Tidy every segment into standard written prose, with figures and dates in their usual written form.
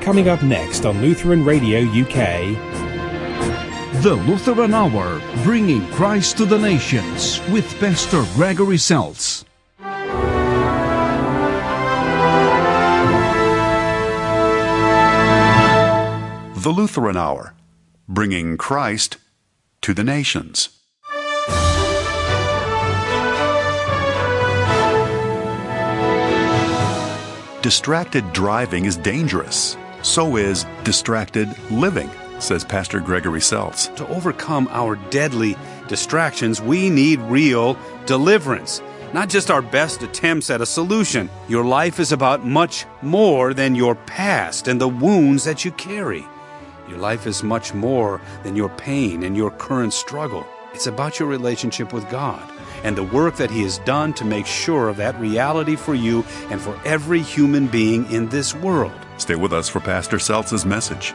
Coming up next on Lutheran Radio UK. The Lutheran Hour, bringing Christ to the nations with Pastor Gregory Seltz. The Lutheran Hour, bringing Christ to the nations. Distracted driving is dangerous. So is distracted living, says Pastor Gregory Seltz. To overcome our deadly distractions, we need real deliverance, not just our best attempts at a solution. Your life is about much more than your past and the wounds that you carry. Your life is much more than your pain and your current struggle. It's about your relationship with God and the work that He has done to make sure of that reality for you and for every human being in this world. Stay with us for Pastor Seltz's message.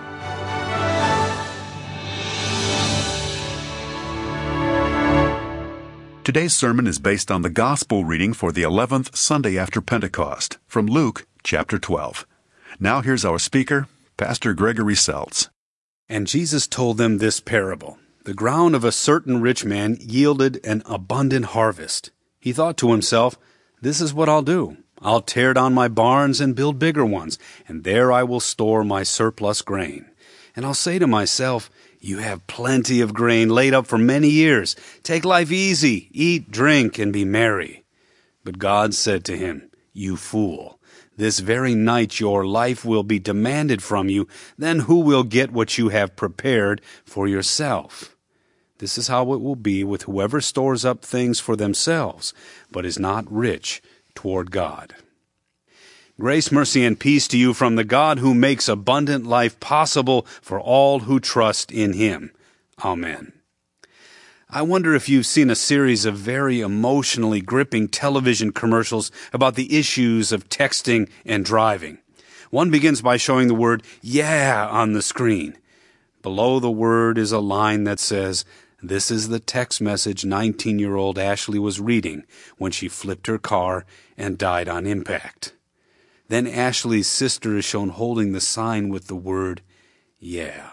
Today's sermon is based on the Gospel reading for the 11th Sunday after Pentecost from Luke chapter 12. Now here's our speaker, Pastor Gregory Seltz. And Jesus told them this parable. The ground of a certain rich man yielded an abundant harvest. He thought to himself, "This is what I'll do. I'll tear down my barns and build bigger ones, and there I will store my surplus grain. And I'll say to myself, you have plenty of grain laid up for many years. Take life easy, eat, drink, and be merry." But God said to him, "You fool, this very night your life will be demanded from you. Then who will get what you have prepared for yourself? This is how it will be with whoever stores up things for themselves, but is not rich toward God." Grace, mercy, and peace to you from the God who makes abundant life possible for all who trust in Him. Amen. I wonder if you've seen a series of very emotionally gripping television commercials about the issues of texting and driving. One begins by showing the word "yeah" on the screen. Below the word is a line that says, "This is the text message 19-year-old Ashley was reading when she flipped her car and died on impact." Then Ashley's sister is shown holding the sign with the word "yeah."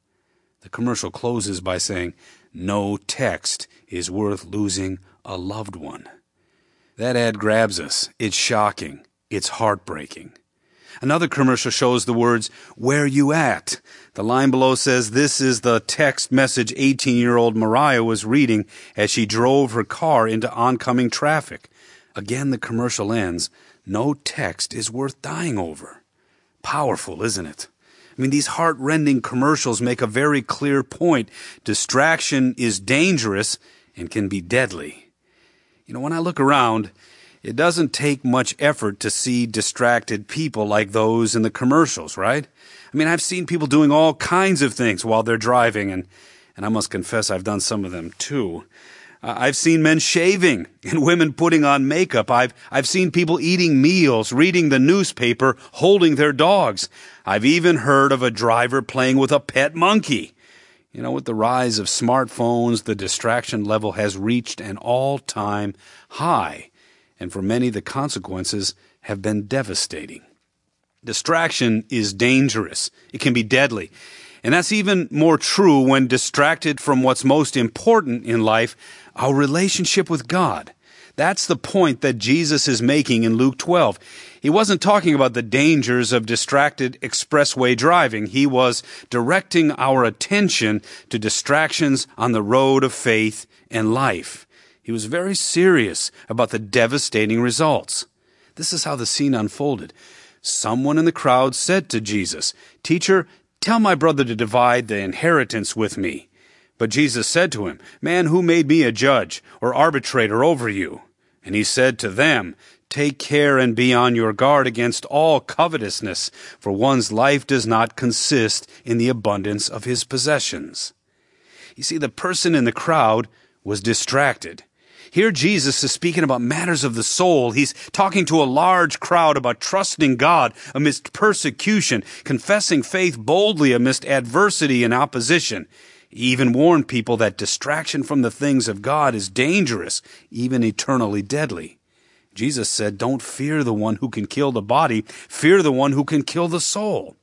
The commercial closes by saying, "No text is worth losing a loved one." That ad grabs us. It's shocking. It's heartbreaking. Another commercial shows the words, "Where you at?" The line below says this is the text message 18-year-old Mariah was reading as she drove her car into oncoming traffic. Again, the commercial ends, "No text is worth dying over." Powerful, isn't it? I mean, these heart-rending commercials make a very clear point. Distraction is dangerous and can be deadly. You know, when I look around, it doesn't take much effort to see distracted people like those in the commercials, right? I mean, I've seen people doing all kinds of things while they're driving, and I must confess I've done some of them too. I've seen men shaving and women putting on makeup. I've seen people eating meals, reading the newspaper, holding their dogs. I've even heard of a driver playing with a pet monkey. You know, with the rise of smartphones, the distraction level has reached an all-time high, and for many the consequences have been devastating. Distraction is dangerous. It can be deadly. And that's even more true when distracted from what's most important in life, our relationship with God. That's the point that Jesus is making in Luke 12. He wasn't talking about the dangers of distracted expressway driving. He was directing our attention to distractions on the road of faith and life. He was very serious about the devastating results. This is how the scene unfolded. Someone in the crowd said to Jesus, "Teacher, tell my brother to divide the inheritance with me." But Jesus said to him, "Man, who made me a judge or arbitrator over you?" And he said to them, "Take care and be on your guard against all covetousness, for one's life does not consist in the abundance of his possessions." You see, the person in the crowd was distracted. Here Jesus is speaking about matters of the soul. He's talking to a large crowd about trusting God amidst persecution, confessing faith boldly amidst adversity and opposition. He even warned people that distraction from the things of God is dangerous, even eternally deadly. Jesus said, "Don't fear the one who can kill the body, fear the one who can kill the soul."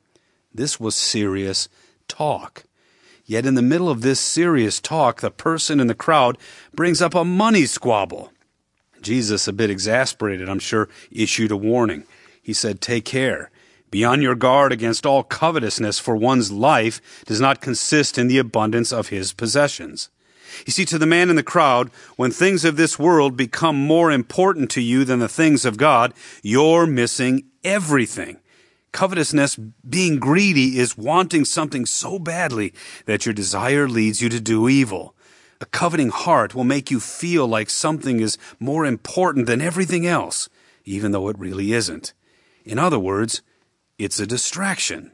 This was serious talk. Yet in the middle of this serious talk, the person in the crowd brings up a money squabble. Jesus, a bit exasperated, I'm sure, issued a warning. He said, "Take care. Be on your guard against all covetousness, for one's life does not consist in the abundance of his possessions." You see, to the man in the crowd, when things of this world become more important to you than the things of God, you're missing everything. Covetousness, being greedy, is wanting something so badly that your desire leads you to do evil. A coveting heart will make you feel like something is more important than everything else, even though it really isn't. In other words, it's a distraction.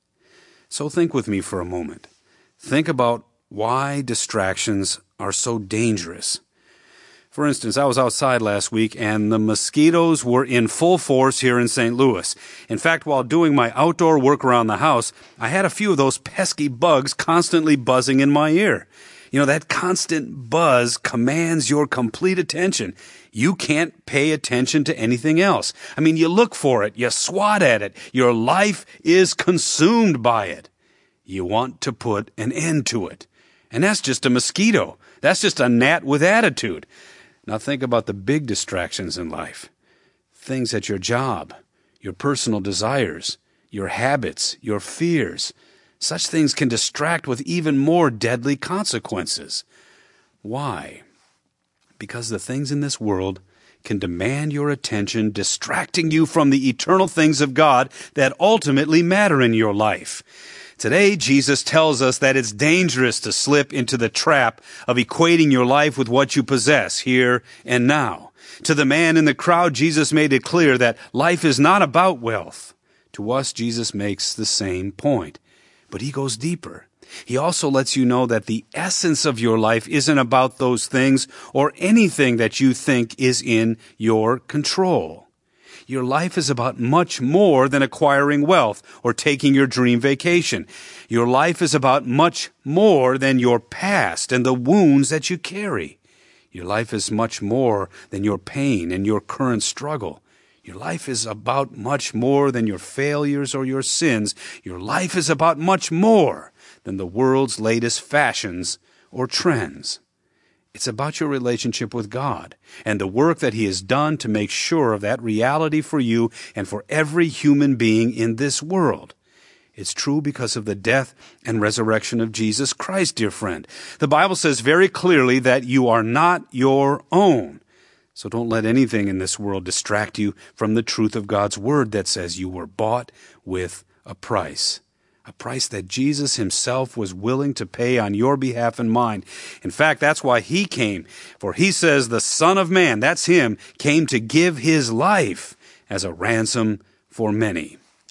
So think with me for a moment. Think about why distractions are so dangerous. For instance, I was outside last week and the mosquitoes were in full force here in St. Louis. In fact, while doing my outdoor work around the house, I had a few of those pesky bugs constantly buzzing in my ear. You know, that constant buzz commands your complete attention. You can't pay attention to anything else. I mean, you look for it, you swat at it, your life is consumed by it. You want to put an end to it. And that's just a mosquito. That's just a gnat with attitude. Now think about the big distractions in life. Things at your job, your personal desires, your habits, your fears. Such things can distract with even more deadly consequences. Why? Because the things in this world can demand your attention, distracting you from the eternal things of God that ultimately matter in your life. Today, Jesus tells us that it's dangerous to slip into the trap of equating your life with what you possess here and now. To the man in the crowd, Jesus made it clear that life is not about wealth. To us, Jesus makes the same point. But he goes deeper. He also lets you know that the essence of your life isn't about those things or anything that you think is in your control. Your life is about much more than acquiring wealth or taking your dream vacation. Your life is about much more than your past and the wounds that you carry. Your life is much more than your pain and your current struggle. Your life is about much more than your failures or your sins. Your life is about much more than the world's latest fashions or trends. It's about your relationship with God and the work that He has done to make sure of that reality for you and for every human being in this world. It's true because of the death and resurrection of Jesus Christ, dear friend. The Bible says very clearly that you are not your own. So don't let anything in this world distract you from the truth of God's Word that says you were bought with a price that Jesus Himself was willing to pay on your behalf and mine. In fact, that's why He came. For He says the Son of Man, that's Him, came to give His life as a ransom for many.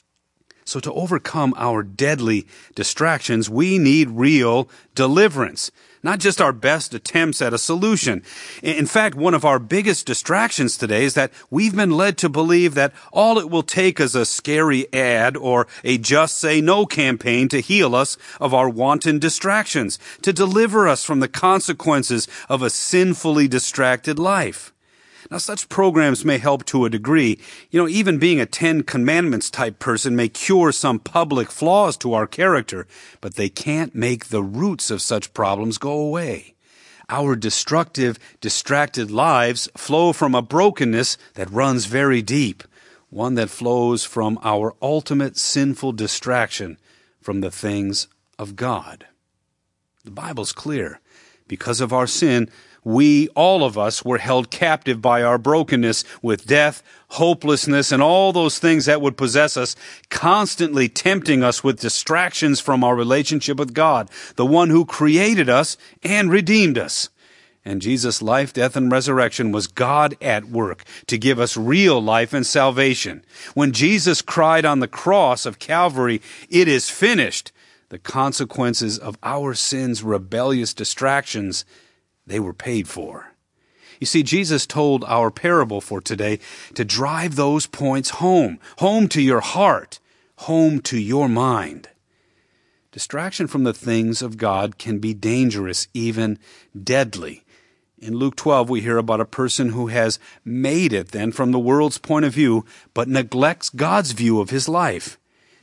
So to overcome our deadly distractions, we need real deliverance. Not just our best attempts at a solution. In fact, one of our biggest distractions today is that we've been led to believe that all it will take is a scary ad or a Just Say No campaign to heal us of our wanton distractions, to deliver us from the consequences of a sinfully distracted life. Now, such programs may help to a degree. Even being a 10 Commandments type person may cure some public flaws to our character, but they can't make the roots of such problems go away. Our destructive, distracted lives flow from a brokenness that runs very deep, one that flows from our ultimate sinful distraction from the things of God. The Bible's clear. Because of our sin, we, all of us, were held captive by our brokenness with death, hopelessness, and all those things that would possess us, constantly tempting us with distractions from our relationship with God, the one who created us and redeemed us. And Jesus' life, death, and resurrection was God at work to give us real life and salvation. When Jesus cried on the cross of Calvary, "It is finished," the consequences of our sins' rebellious distractions, they were paid for. You see, Jesus told our parable for today to drive those points home to your heart, home to your mind. Distraction from the things of God can be dangerous, even deadly. In Luke 12, we hear about a person who has made it then from the world's point of view, but neglects God's view of his life.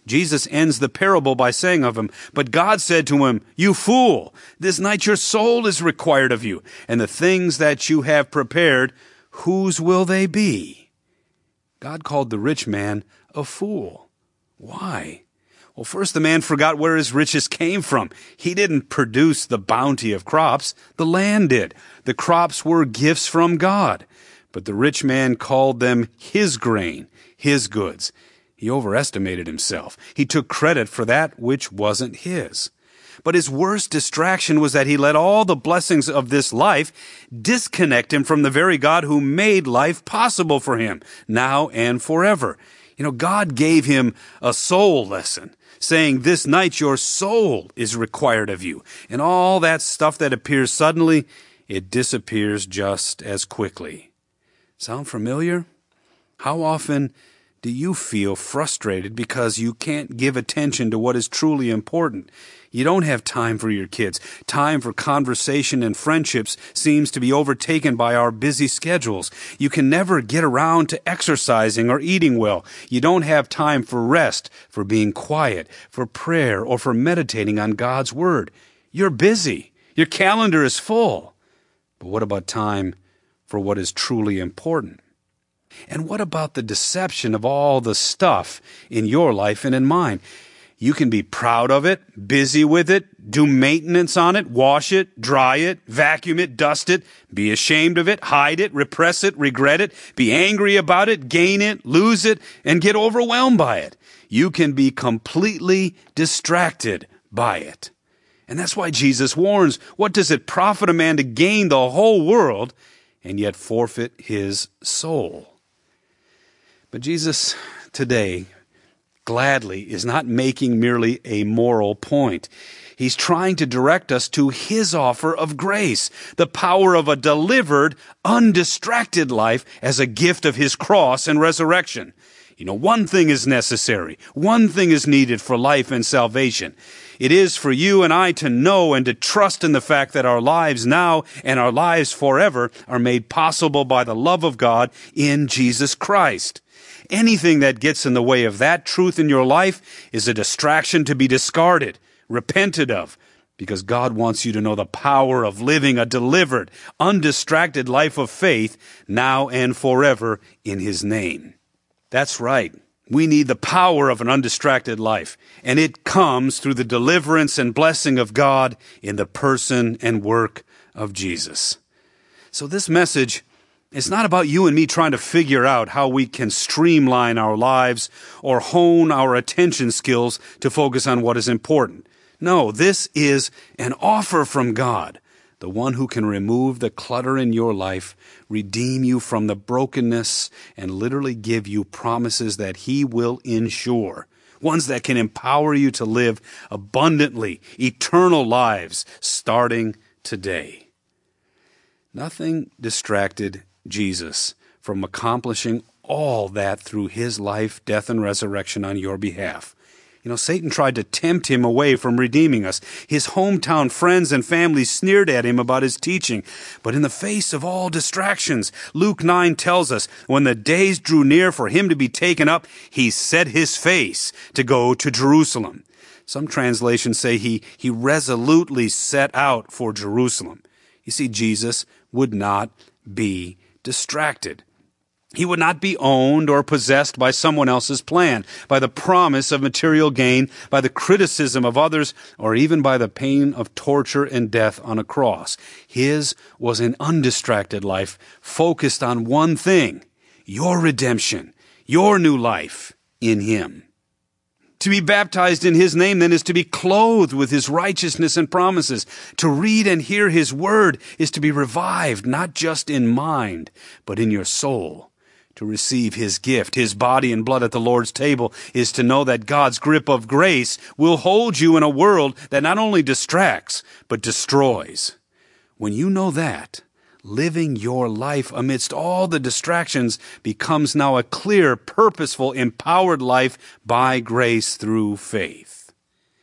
Jesus ends the parable by saying of him, "But God said to him, 'You fool, this night your soul is required of you, and the things that you have prepared, whose will they be?'" God called the rich man a fool. Why? Well, first, the man forgot where his riches came from. He didn't produce the bounty of crops. The land did. The crops were gifts from God. But the rich man called them his grain, his goods. He overestimated himself. He took credit for that which wasn't his. But his worst distraction was that he let all the blessings of this life disconnect him from the very God who made life possible for him, now and forever. God gave him a soul lesson, saying, "This night your soul is required of you." And all that stuff that appears suddenly, it disappears just as quickly. Sound familiar? How often do you feel frustrated because you can't give attention to what is truly important? You don't have time for your kids. Time for conversation and friendships seems to be overtaken by our busy schedules. You can never get around to exercising or eating well. You don't have time for rest, for being quiet, for prayer, or for meditating on God's Word. You're busy. Your calendar is full. But what about time for what is truly important? And what about the deception of all the stuff in your life and in mine? You can be proud of it, busy with it, do maintenance on it, wash it, dry it, vacuum it, dust it, be ashamed of it, hide it, repress it, regret it, be angry about it, gain it, lose it, and get overwhelmed by it. You can be completely distracted by it. And that's why Jesus warns, what does it profit a man to gain the whole world and yet forfeit his soul? But Jesus today gladly is not making merely a moral point. He's trying to direct us to his offer of grace, the power of a delivered, undistracted life as a gift of his cross and resurrection. One thing is necessary. One thing is needed for life and salvation. It is for you and I to know and to trust in the fact that our lives now and our lives forever are made possible by the love of God in Jesus Christ. Anything that gets in the way of that truth in your life is a distraction to be discarded, repented of, because God wants you to know the power of living a delivered, undistracted life of faith now and forever in his name. That's right. We need the power of an undistracted life, and it comes through the deliverance and blessing of God in the person and work of Jesus. So this message, it's not about you and me trying to figure out how we can streamline our lives or hone our attention skills to focus on what is important. No, this is an offer from God, the one who can remove the clutter in your life, redeem you from the brokenness, and literally give you promises that he will ensure, ones that can empower you to live abundantly, eternal lives starting today. Nothing distracted Jesus from accomplishing all that through his life, death, and resurrection on your behalf. Satan tried to tempt him away from redeeming us. His hometown friends and family sneered at him about his teaching. But in the face of all distractions, Luke 9 tells us, when the days drew near for him to be taken up, he set his face to go to Jerusalem. Some translations say he resolutely set out for Jerusalem. You see, Jesus would not be distracted. He would not be owned or possessed by someone else's plan, by the promise of material gain, by the criticism of others, or even by the pain of torture and death on a cross. His was an undistracted life focused on one thing, your redemption, your new life in him. To be baptized in his name, then, is to be clothed with his righteousness and promises. To read and hear his word is to be revived, not just in mind, but in your soul. To receive his gift, his body and blood at the Lord's table, is to know that God's grip of grace will hold you in a world that not only distracts, but destroys. When you know that, living your life amidst all the distractions becomes now a clear, purposeful, empowered life by grace through faith.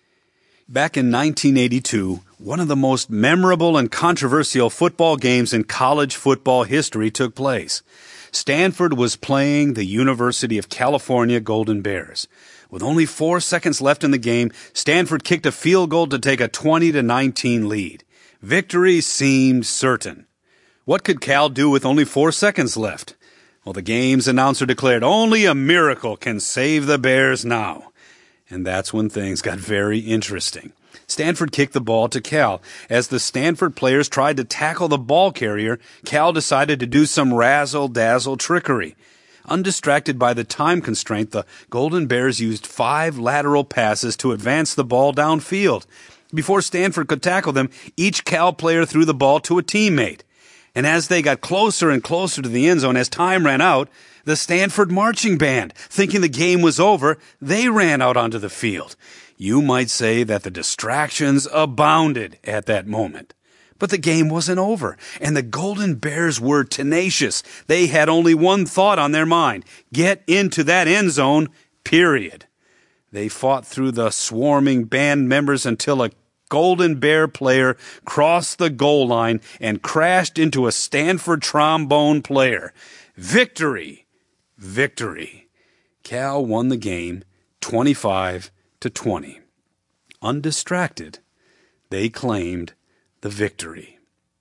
Back in 1982, one of the most memorable and controversial football games in college football history took place. Stanford was playing the University of California Golden Bears. With only 4 seconds left in the game, Stanford kicked a field goal to take a 20-19 lead. Victory seemed certain. What could Cal do with only 4 seconds left? Well, the game's announcer declared, "Only a miracle can save the Bears now." And that's when things got very interesting. Stanford kicked the ball to Cal. As the Stanford players tried to tackle the ball carrier, Cal decided to do some razzle-dazzle trickery. Undistracted by the time constraint, the Golden Bears used 5 lateral passes to advance the ball downfield. Before Stanford could tackle them, each Cal player threw the ball to a teammate. And as they got closer and closer to the end zone, as time ran out, the Stanford marching band, thinking the game was over, they ran out onto the field. You might say that the distractions abounded at that moment. But the game wasn't over, and the Golden Bears were tenacious. They had only one thought on their mind: get into that end zone, period. They fought through the swarming band members until a Golden Bear player crossed the goal line and crashed into a Stanford trombone player. Victory! Victory! Cal won the game 25-20. Undistracted, they claimed the victory.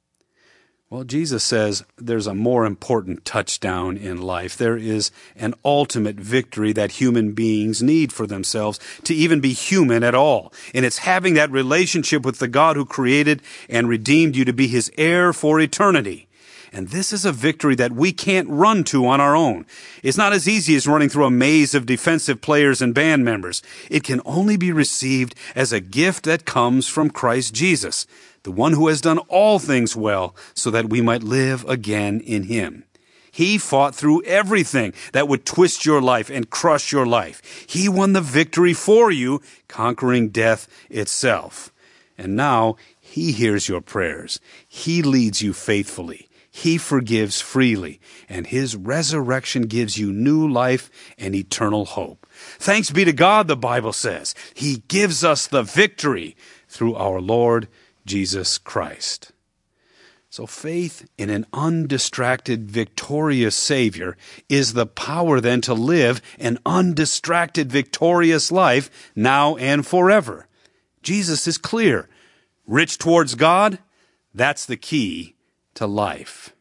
Well, Jesus says there's a more important touchdown in life. There is an ultimate victory that human beings need for themselves to even be human at all. And it's having that relationship with the God who created and redeemed you to be his heir for eternity. And this is a victory that we can't run to on our own. It's not as easy as running through a maze of defensive players and band members. It can only be received as a gift that comes from Christ Jesus, the one who has done all things well so that we might live again in him. He fought through everything that would twist your life and crush your life. He won the victory for you, conquering death itself. And now he hears your prayers. He leads you faithfully. He forgives freely, and his resurrection gives you new life and eternal hope. Thanks be to God, the Bible says. He gives us the victory through our Lord Jesus Christ. So faith in an undistracted, victorious Savior is the power then to live an undistracted, victorious life now and forever. Jesus is clear. Rich towards God, that's the key to life.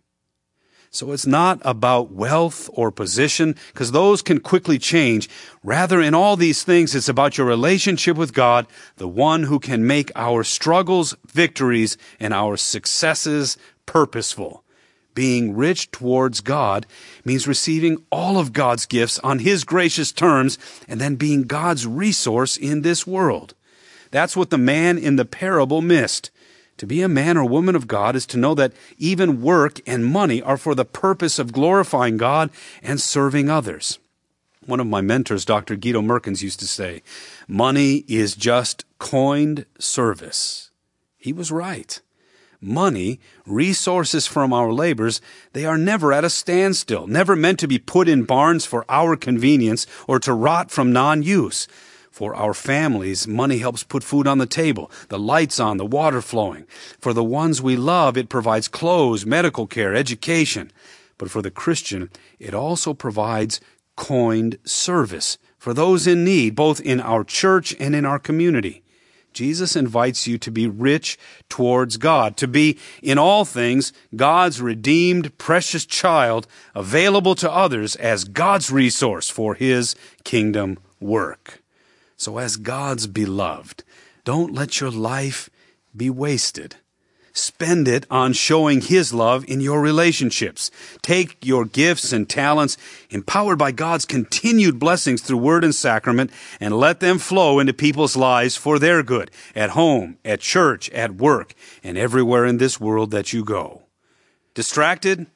So it's not about wealth or position, because those can quickly change. Rather, in all these things, it's about your relationship with God, the one who can make our struggles victories and our successes purposeful. Being rich towards God means receiving all of God's gifts on his gracious terms and then being God's resource in this world. That's what the man in the parable missed. To be a man or woman of God is to know that even work and money are for the purpose of glorifying God and serving others. One of my mentors, Dr. Guido Merkins, used to say, "Money is just coined service." He was right. Money, resources from our labors, they are never at a standstill, never meant to be put in barns for our convenience or to rot from non-use. For our families, money helps put food on the table, the lights on, the water flowing. For the ones we love, it provides clothes, medical care, education. But for the Christian, it also provides coined service for those in need, both in our church and in our community. Jesus invites you to be rich towards God, to be, in all things, God's redeemed, precious child, available to others as God's resource for his kingdom work. So as God's beloved, don't let your life be wasted. Spend it on showing his love in your relationships. Take your gifts and talents, empowered by God's continued blessings through word and sacrament, and let them flow into people's lives for their good, at home, at church, at work, and everywhere in this world that you go. Distracted?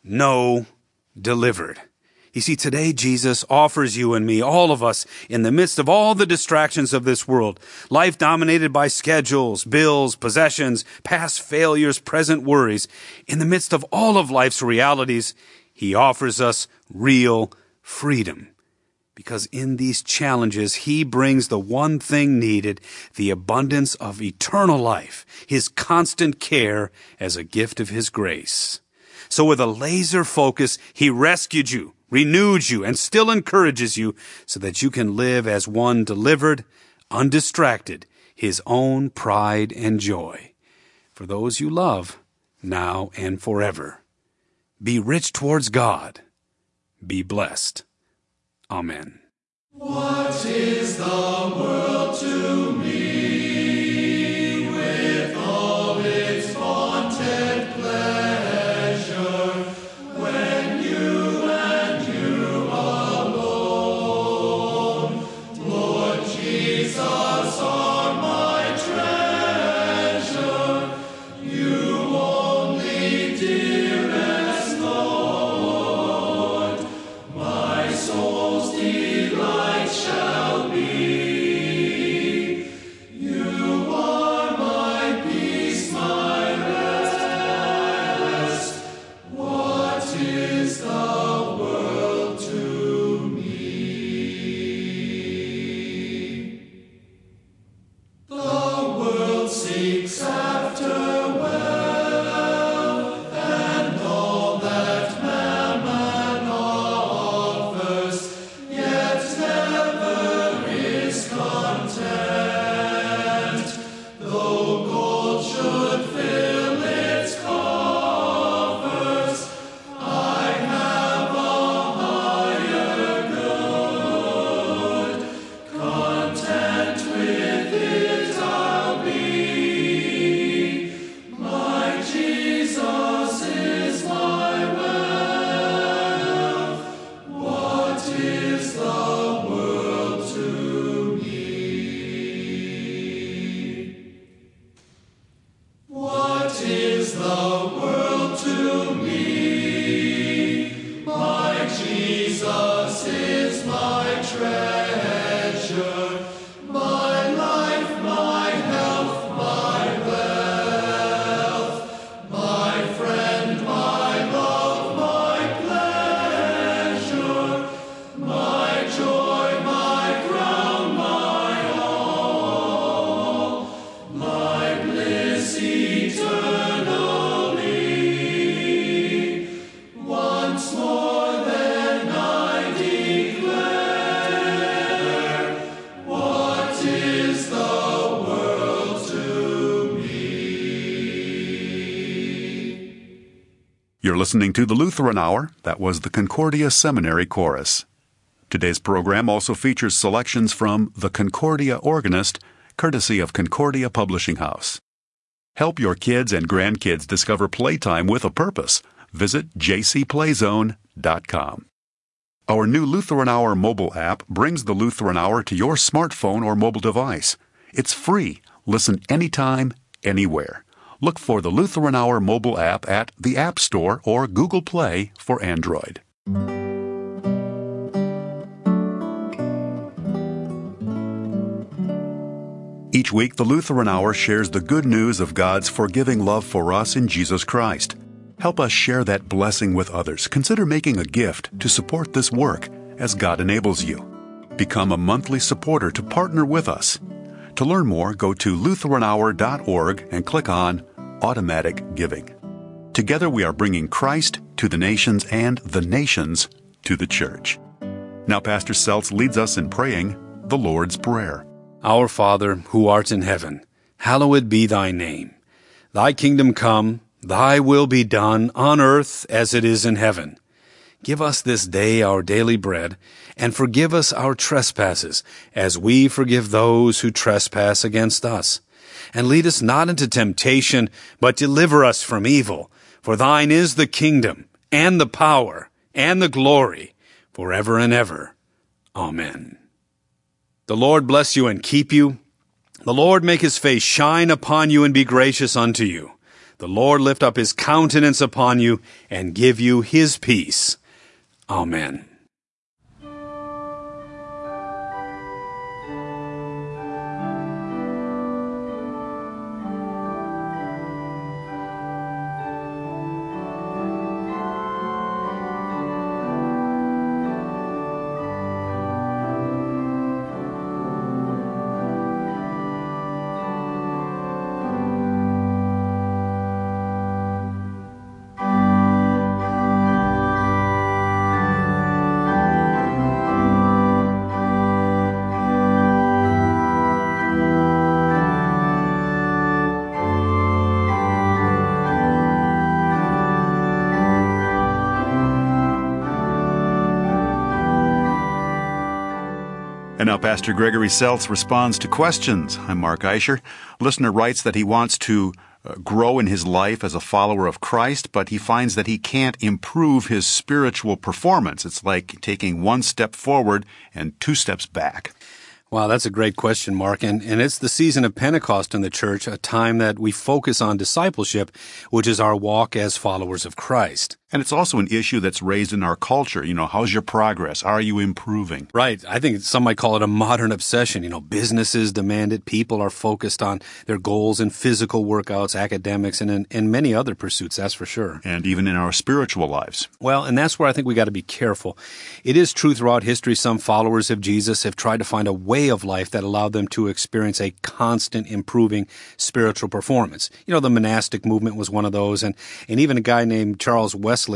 No. Delivered. You see, today Jesus offers you and me, all of us, in the midst of all the distractions of this world, life dominated by schedules, bills, possessions, past failures, present worries, in the midst of all of life's realities, he offers us real freedom. Because in these challenges, he brings the one thing needed, the abundance of eternal life, his constant care as a gift of his grace. So with a laser focus, he rescued you renewed you, and still encourages you so that you can live as one delivered, undistracted, his own pride and joy. For those you love, now and forever. Be rich towards God. Be blessed. Amen. What is the world to me with all its vaunted pleasure when you and you alone, Lord Jesus, are my treasure, you only dearest Lord, my soul's delight shall be. You are my peace, my rest. What is the world to me? The world seeks after wealth and all that mammon offers, yet never is content. Though gold should fill its coffers, I have a higher good. Content with it I'll be. My Jesus is my wealth. What is the world to me? What is the world to me? My Jesus is my treasure, my life, my health, my wealth, my friend, my love, my pleasure, my joy, my crown, my all, my bliss eternally. Once more then I declare, what is the world to me? You're listening to the Lutheran Hour. That was the Concordia Seminary Chorus. Today's program also features selections from The Concordia Organist, courtesy of Concordia Publishing House. Help your kids and grandkids discover playtime with a purpose. Visit jcplayzone.com. Our new Lutheran Hour mobile app brings the Lutheran Hour to your smartphone or mobile device. It's free. Listen anytime, anywhere. Look for the Lutheran Hour mobile app at the App Store or Google Play for Android. Each week, the Lutheran Hour shares the good news of God's forgiving love for us in Jesus Christ. Help us share that blessing with others. Consider making a gift to support this work as God enables you. Become a monthly supporter to partner with us. To learn more, go to lutheranhour.org and click on Automatic Giving. Together we are bringing Christ to the nations and the nations to the church. Now Pastor Seltz leads us in praying the Lord's Prayer. Our Father, who art in heaven, hallowed be thy name. Thy kingdom come, thy will be done on earth as it is in heaven. Give us this day our daily bread, and forgive us our trespasses, as we forgive those who trespass against us. And lead us not into temptation, but deliver us from evil. For thine is the kingdom, and the power, and the glory, forever and ever. Amen. The Lord bless you and keep you. The Lord make his face shine upon you and be gracious unto you. The Lord lift up his countenance upon you and give you his peace. Amen. Now, Pastor Gregory Seltz responds to questions. I'm Mark Eicher. Listener writes that he wants to grow in his life as a follower of Christ, but he finds that he can't improve his spiritual performance. It's like taking one step forward and 2 steps back. Wow, that's a great question, Mark. And it's the season of Pentecost in the church, a time that we focus on discipleship, which is our walk as followers of Christ. And it's also an issue that's raised in our culture. How's your progress? Are you improving? Right. I think some might call it a modern obsession. Businesses demand it. People are focused on their goals in physical workouts, academics, and in many other pursuits, that's for sure. And even in our spiritual lives. Well, and that's where I think we got to be careful. It is true throughout history, some followers of Jesus have tried to find a way of life that allowed them to experience a constant improving spiritual performance. The monastic movement was one of those, and even a guy named Charles Wesley,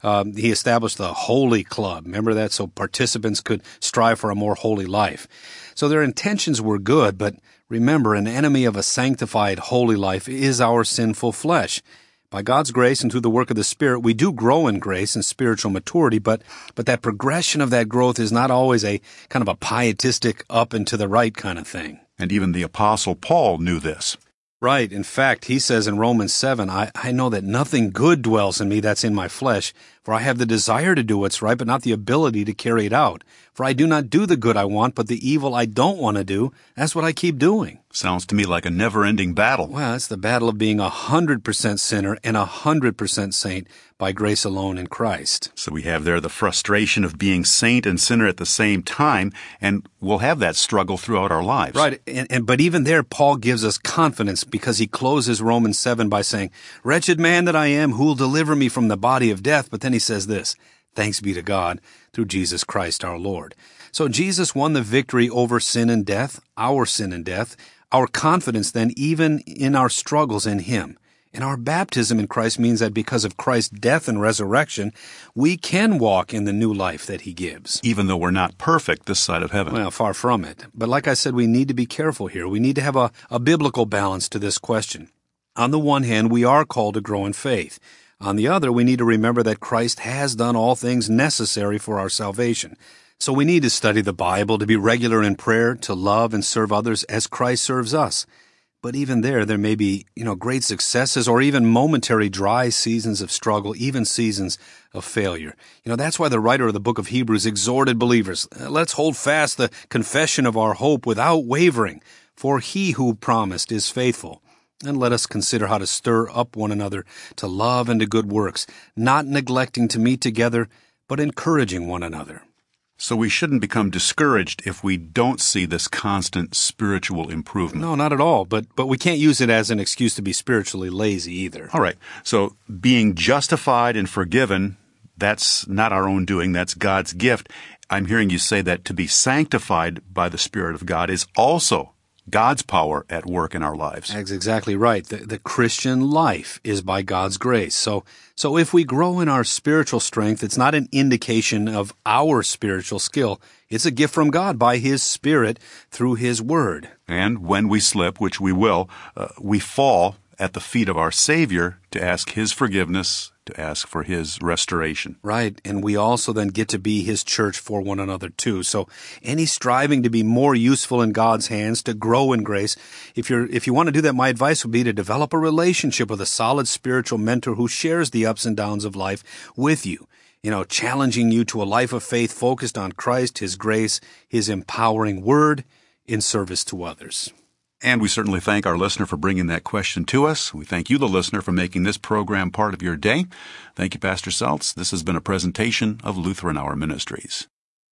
he established the Holy Club. Remember that? So participants could strive for a more holy life. So their intentions were good, but remember, an enemy of a sanctified, holy life is our sinful flesh. By God's grace and through the work of the Spirit, we do grow in grace and spiritual maturity, but that progression of that growth is not always a kind of a pietistic up and to the right kind of thing. And even the Apostle Paul knew this. Right. In fact, he says in Romans 7, I know that nothing good dwells in me that's in my flesh, for I have the desire to do what's right, but not the ability to carry it out. For I do not do the good I want, but the evil I don't want to do, that's what I keep doing. Sounds to me like a never-ending battle. Well, it's the battle of being 100% sinner and 100% saint by grace alone in Christ. So we have there the frustration of being saint and sinner at the same time, and we'll have that struggle throughout our lives. Right, but even there, Paul gives us confidence because he closes Romans 7 by saying, "Wretched man that I am, who will deliver me from the body of death?" But then he says this, "Thanks be to God through Jesus Christ our Lord." So Jesus won the victory over sin and death, our sin and death, our confidence then even in our struggles in Him. And our baptism in Christ means that because of Christ's death and resurrection, we can walk in the new life that He gives. Even though we're not perfect this side of heaven. Well, far from it. But like I said, we need to be careful here. We need to have a biblical balance to this question. On the one hand, we are called to grow in faith. On the other, we need to remember that Christ has done all things necessary for our salvation. So we need to study the Bible, to be regular in prayer, to love and serve others as Christ serves us. But even there may be, great successes or even momentary dry seasons of struggle, even seasons of failure. That's why the writer of the book of Hebrews exhorted believers, let's hold fast the confession of our hope without wavering, for He who promised is faithful. And let us consider how to stir up one another to love and to good works, not neglecting to meet together, but encouraging one another. So we shouldn't become discouraged if we don't see this constant spiritual improvement. No, not at all. But we can't use it as an excuse to be spiritually lazy either. All right. So being justified and forgiven, that's not our own doing. That's God's gift. I'm hearing you say that to be sanctified by the Spirit of God is also God's power at work in our lives. That's exactly right. The Christian life is by God's grace. So if we grow in our spiritual strength, it's not an indication of our spiritual skill. It's a gift from God by His Spirit through His Word. And when we slip, which we will, we fall at the feet of our Savior to ask His forgiveness, to ask for His restoration. Right, and we also then get to be His church for one another too. So any striving to be more useful in God's hands, to grow in grace, if you want to do that, my advice would be to develop a relationship with a solid spiritual mentor who shares the ups and downs of life with you. Challenging you to a life of faith focused on Christ, His grace, His empowering word in service to others. And we certainly thank our listener for bringing that question to us. We thank you, the listener, for making this program part of your day. Thank you, Pastor Seltz. This has been a presentation of Lutheran Hour Ministries.